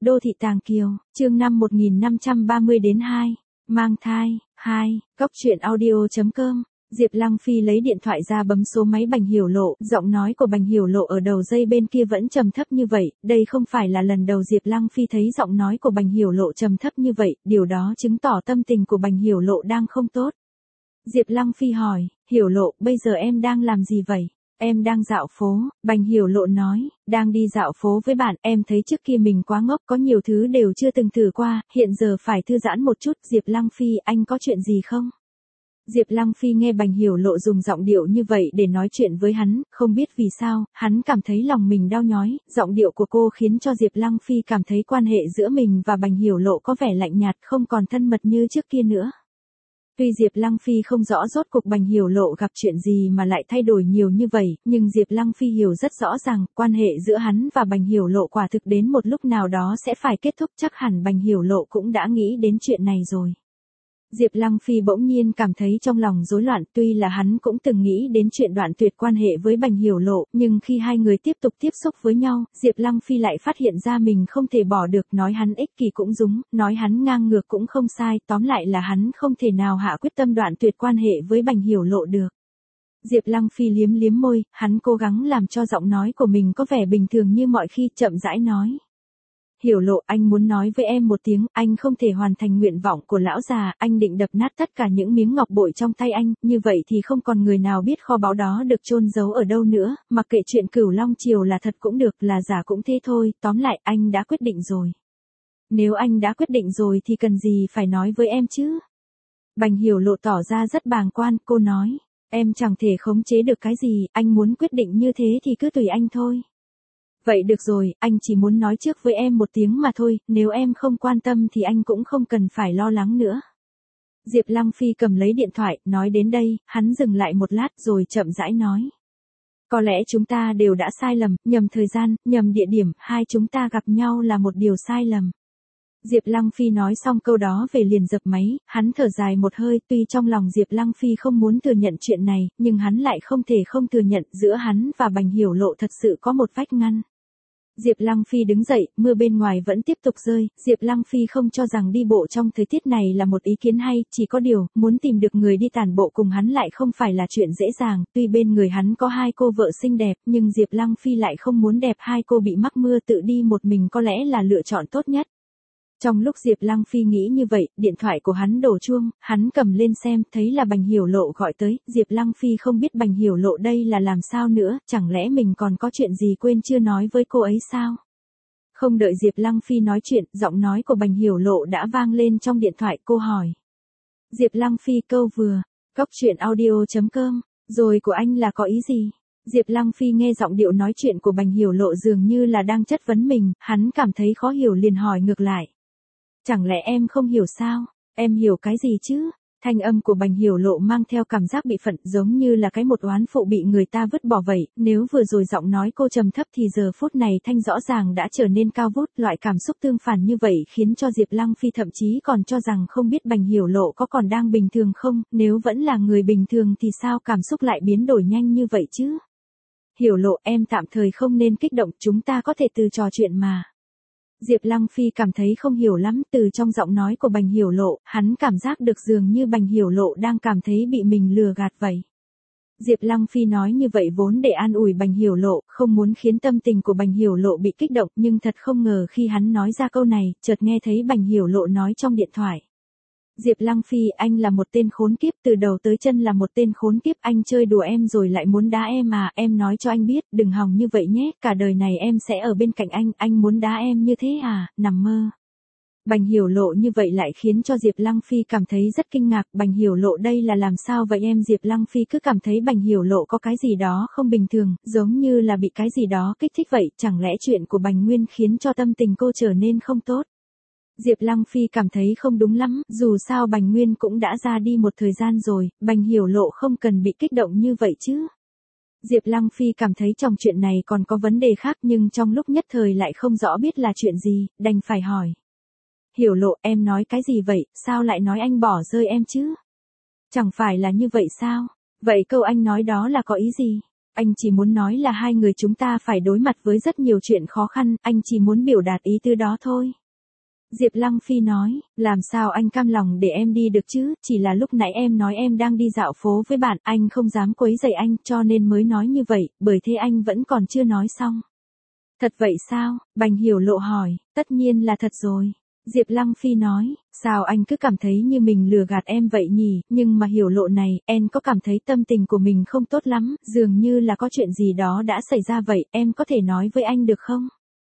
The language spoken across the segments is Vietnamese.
Đô thị Tàng Kiều, chương 5 1530-2, mang thai, 2, Cóc truyện audio.com. Diệp Lăng Phi lấy điện thoại ra bấm số máy Bành Hiểu Lộ, giọng nói của Bành Hiểu Lộ ở đầu dây bên kia vẫn trầm thấp như vậy, đây không phải là lần đầu Diệp Lăng Phi thấy giọng nói của Bành Hiểu Lộ trầm thấp như vậy, điều đó chứng tỏ tâm tình của Bành Hiểu Lộ đang không tốt. Diệp Lăng Phi hỏi, Hiểu Lộ, bây giờ em đang làm gì vậy? Em đang dạo phố, Bành Hiểu Lộ nói, đang đi dạo phố với bạn, em thấy trước kia mình quá ngốc, có nhiều thứ đều chưa từng thử qua, hiện giờ phải thư giãn một chút. Diệp Lăng Phi, anh có chuyện gì không? Diệp Lăng Phi nghe Bành Hiểu Lộ dùng giọng điệu như vậy để nói chuyện với hắn, không biết vì sao, hắn cảm thấy lòng mình đau nhói, giọng điệu của cô khiến cho Diệp Lăng Phi cảm thấy quan hệ giữa mình và Bành Hiểu Lộ có vẻ lạnh nhạt, không còn thân mật như trước kia nữa. Tuy Diệp Lăng Phi không rõ rốt cuộc Bành Hiểu Lộ gặp chuyện gì mà lại thay đổi nhiều như vậy, nhưng Diệp Lăng Phi hiểu rất rõ ràng, quan hệ giữa hắn và Bành Hiểu Lộ quả thực đến một lúc nào đó sẽ phải kết thúc, chắc hẳn Bành Hiểu Lộ cũng đã nghĩ đến chuyện này rồi. Diệp Lăng Phi bỗng nhiên cảm thấy trong lòng rối loạn, tuy là hắn cũng từng nghĩ đến chuyện đoạn tuyệt quan hệ với Bành Hiểu Lộ, nhưng khi hai người tiếp tục tiếp xúc với nhau, Diệp Lăng Phi lại phát hiện ra mình không thể bỏ được, nói hắn ích kỷ cũng đúng, nói hắn ngang ngược cũng không sai, tóm lại là hắn không thể nào hạ quyết tâm đoạn tuyệt quan hệ với Bành Hiểu Lộ được. Diệp Lăng Phi liếm liếm môi, hắn cố gắng làm cho giọng nói của mình có vẻ bình thường như mọi khi, chậm rãi nói. Hiểu Lộ, anh muốn nói với em một tiếng, anh không thể hoàn thành nguyện vọng của lão già, anh định đập nát tất cả những miếng ngọc bội trong tay anh, như vậy thì không còn người nào biết kho báu đó được chôn giấu ở đâu nữa, mặc kệ chuyện Cửu Long Triều là thật cũng được, là giả cũng thế thôi, tóm lại anh đã quyết định rồi. Nếu anh đã quyết định rồi thì cần gì phải nói với em chứ? Bành Hiểu Lộ tỏ ra rất bàng quan, cô nói, em chẳng thể khống chế được cái gì, anh muốn quyết định như thế thì cứ tùy anh thôi. Vậy được rồi, anh chỉ muốn nói trước với em một tiếng mà thôi, nếu em không quan tâm thì anh cũng không cần phải lo lắng nữa. Diệp Lăng Phi cầm lấy điện thoại, nói đến đây, hắn dừng lại một lát rồi chậm rãi nói. Có lẽ chúng ta đều đã sai lầm, nhầm thời gian, nhầm địa điểm, hai chúng ta gặp nhau là một điều sai lầm. Diệp Lăng Phi nói xong câu đó về liền dập máy, hắn thở dài một hơi, tuy trong lòng Diệp Lăng Phi không muốn thừa nhận chuyện này, nhưng hắn lại không thể không thừa nhận giữa hắn và Bành Hiểu Lộ thật sự có một vách ngăn. Diệp Lăng Phi đứng dậy, mưa bên ngoài vẫn tiếp tục rơi, Diệp Lăng Phi không cho rằng đi bộ trong thời tiết này là một ý kiến hay, chỉ có điều, muốn tìm được người đi tản bộ cùng hắn lại không phải là chuyện dễ dàng, tuy bên người hắn có hai cô vợ xinh đẹp, nhưng Diệp Lăng Phi lại không muốn đẹp hai cô bị mắc mưa, tự đi một mình có lẽ là lựa chọn tốt nhất. Trong lúc Diệp Lăng Phi nghĩ như vậy, điện thoại của hắn đổ chuông, hắn cầm lên xem, thấy là Bành Hiểu Lộ gọi tới, Diệp Lăng Phi không biết Bành Hiểu Lộ đây là làm sao nữa, chẳng lẽ mình còn có chuyện gì quên chưa nói với cô ấy sao? Không đợi Diệp Lăng Phi nói chuyện, giọng nói của Bành Hiểu Lộ đã vang lên trong điện thoại, cô hỏi. Diệp Lăng Phi câu vừa, Cóc truyện audio.com, rồi của anh là có ý gì? Diệp Lăng Phi nghe giọng điệu nói chuyện của Bành Hiểu Lộ dường như là đang chất vấn mình, hắn cảm thấy khó hiểu liền hỏi ngược lại. Chẳng lẽ em không hiểu sao? Em hiểu cái gì chứ? Thanh âm của Bành Hiểu Lộ mang theo cảm giác bị phận, giống như là cái một oán phụ bị người ta vứt bỏ vậy, nếu vừa rồi giọng nói cô trầm thấp thì giờ phút này thanh rõ ràng đã trở nên cao vút, loại cảm xúc tương phản như vậy khiến cho Diệp Lăng Phi thậm chí còn cho rằng không biết Bành Hiểu Lộ có còn đang bình thường không, nếu vẫn là người bình thường thì sao cảm xúc lại biến đổi nhanh như vậy chứ? Hiểu Lộ, em tạm thời không nên kích động, chúng ta có thể từ trò chuyện mà. Diệp Lăng Phi cảm thấy không hiểu lắm, từ trong giọng nói của Bành Hiểu Lộ, hắn cảm giác được dường như Bành Hiểu Lộ đang cảm thấy bị mình lừa gạt vậy. Diệp Lăng Phi nói như vậy vốn để an ủi Bành Hiểu Lộ, không muốn khiến tâm tình của Bành Hiểu Lộ bị kích động, nhưng thật không ngờ khi hắn nói ra câu này, chợt nghe thấy Bành Hiểu Lộ nói trong điện thoại. Diệp Lăng Phi, anh là một tên khốn kiếp, từ đầu tới chân là một tên khốn kiếp, anh chơi đùa em rồi lại muốn đá em à, em nói cho anh biết, đừng hòng như vậy nhé, cả đời này em sẽ ở bên cạnh anh muốn đá em như thế à, nằm mơ. Bành Hiểu Lộ như vậy lại khiến cho Diệp Lăng Phi cảm thấy rất kinh ngạc, Bành Hiểu Lộ đây là làm sao vậy em? Diệp Lăng Phi cứ cảm thấy Bành Hiểu Lộ có cái gì đó không bình thường, giống như là bị cái gì đó kích thích vậy, chẳng lẽ chuyện của Bành Nguyên khiến cho tâm tình cô trở nên không tốt? Diệp Lăng Phi cảm thấy không đúng lắm, dù sao Bành Nguyên cũng đã ra đi một thời gian rồi, Bành Hiểu Lộ không cần bị kích động như vậy chứ. Diệp Lăng Phi cảm thấy trong chuyện này còn có vấn đề khác nhưng trong lúc nhất thời lại không rõ biết là chuyện gì, đành phải hỏi. Hiểu Lộ, em nói cái gì vậy, sao lại nói anh bỏ rơi em chứ? Chẳng phải là như vậy sao? Vậy câu anh nói đó là có ý gì? Anh chỉ muốn nói là hai người chúng ta phải đối mặt với rất nhiều chuyện khó khăn, anh chỉ muốn biểu đạt ý tứ đó thôi. Diệp Lăng Phi nói, làm sao anh cam lòng để em đi được chứ, chỉ là lúc nãy em nói em đang đi dạo phố với bạn, anh không dám quấy rầy anh, cho nên mới nói như vậy, bởi thế anh vẫn còn chưa nói xong. Thật vậy sao? Bành Hiểu Lộ hỏi, tất nhiên là thật rồi. Diệp Lăng Phi nói, sao anh cứ cảm thấy như mình lừa gạt em vậy nhỉ, nhưng mà Hiểu Lộ này, em có cảm thấy tâm tình của mình không tốt lắm, dường như là có chuyện gì đó đã xảy ra vậy, em có thể nói với anh được không?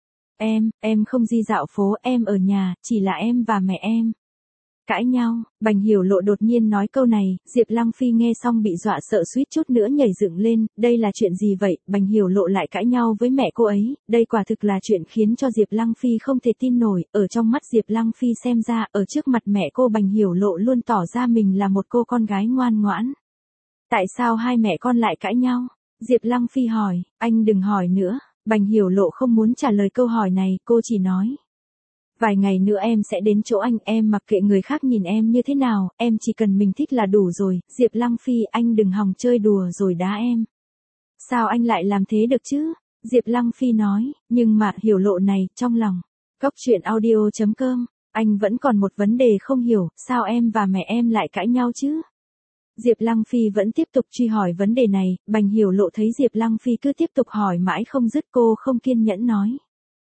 Em không đi dạo phố, em ở nhà, chỉ là em và mẹ em. Cãi nhau, Bành Hiểu Lộ đột nhiên nói câu này, Diệp Lăng Phi nghe xong bị dọa sợ suýt chút nữa nhảy dựng lên, đây là chuyện gì vậy, Bành Hiểu Lộ lại cãi nhau với mẹ cô ấy, đây quả thực là chuyện khiến cho Diệp Lăng Phi không thể tin nổi, ở trong mắt Diệp Lăng Phi xem ra, ở trước mặt mẹ cô Bành Hiểu Lộ luôn tỏ ra mình là một cô con gái ngoan ngoãn. Tại sao hai mẹ con lại cãi nhau? Diệp Lăng Phi hỏi, anh đừng hỏi nữa, Bành Hiểu Lộ không muốn trả lời câu hỏi này, cô chỉ nói. Vài ngày nữa em sẽ đến chỗ anh, em mặc kệ người khác nhìn em như thế nào, em chỉ cần mình thích là đủ rồi, Diệp Lăng Phi anh đừng hòng chơi đùa rồi đá em. Sao anh lại làm thế được chứ? Diệp Lăng Phi nói, nhưng mà Hiểu Lộ này, trong lòng. Cốc truyện audio.com, anh vẫn còn một vấn đề không hiểu, sao em và mẹ em lại cãi nhau chứ? Diệp Lăng Phi vẫn tiếp tục truy hỏi vấn đề này, Bành Hiểu Lộ thấy Diệp Lăng Phi cứ tiếp tục hỏi mãi không dứt cô không kiên nhẫn nói.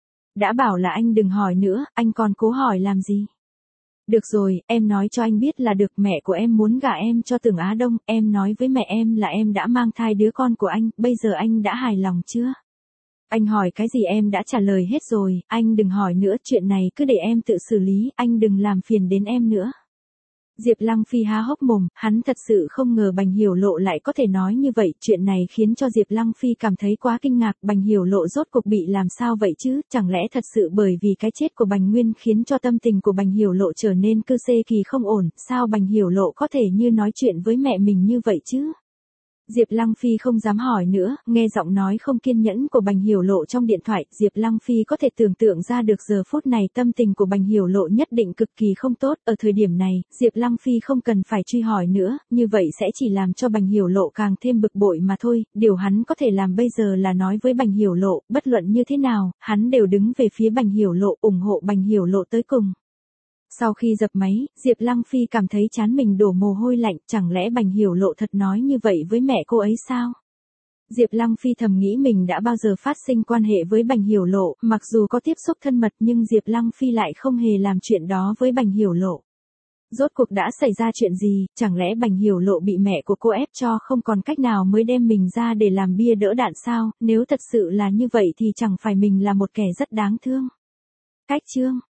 Đã bảo là anh đừng hỏi nữa, anh còn cố hỏi làm gì? Được rồi, em nói cho anh biết là được, mẹ của em muốn gả em cho Tưởng Á Đông, em nói với mẹ em là em đã mang thai đứa con của anh, bây giờ anh đã hài lòng chưa? Anh hỏi cái gì em đã trả lời hết rồi, anh đừng hỏi nữa, chuyện này cứ để em tự xử lý, anh đừng làm phiền đến em nữa. Diệp Lăng Phi há hốc mồm, hắn thật sự không ngờ Bành Hiểu Lộ lại có thể nói như vậy, chuyện này khiến cho Diệp Lăng Phi cảm thấy quá kinh ngạc, Bành Hiểu Lộ rốt cuộc bị làm sao vậy chứ, chẳng lẽ thật sự bởi vì cái chết của Bành Nguyên khiến cho tâm tình của Bành Hiểu Lộ trở nên cư xê kỳ không ổn, sao Bành Hiểu Lộ có thể như nói chuyện với mẹ mình như vậy chứ? Diệp Lăng Phi không dám hỏi nữa, nghe giọng nói không kiên nhẫn của Bành Hiểu Lộ trong điện thoại, Diệp Lăng Phi có thể tưởng tượng ra được giờ phút này tâm tình của Bành Hiểu Lộ nhất định cực kỳ không tốt, ở thời điểm này, Diệp Lăng Phi không cần phải truy hỏi nữa, như vậy sẽ chỉ làm cho Bành Hiểu Lộ càng thêm bực bội mà thôi, điều hắn có thể làm bây giờ là nói với Bành Hiểu Lộ, bất luận như thế nào, hắn đều đứng về phía Bành Hiểu Lộ, ủng hộ Bành Hiểu Lộ tới cùng. Sau khi dập máy, Diệp Lăng Phi cảm thấy trán mình đổ mồ hôi lạnh, chẳng lẽ Bành Hiểu Lộ thật nói như vậy với mẹ cô ấy sao? Diệp Lăng Phi thầm nghĩ mình đã bao giờ phát sinh quan hệ với Bành Hiểu Lộ, mặc dù có tiếp xúc thân mật nhưng Diệp Lăng Phi lại không hề làm chuyện đó với Bành Hiểu Lộ. Rốt cuộc đã xảy ra chuyện gì, chẳng lẽ Bành Hiểu Lộ bị mẹ của cô ép cho không còn cách nào mới đem mình ra để làm bia đỡ đạn sao, nếu thật sự là như vậy thì chẳng phải mình là một kẻ rất đáng thương. Cách chương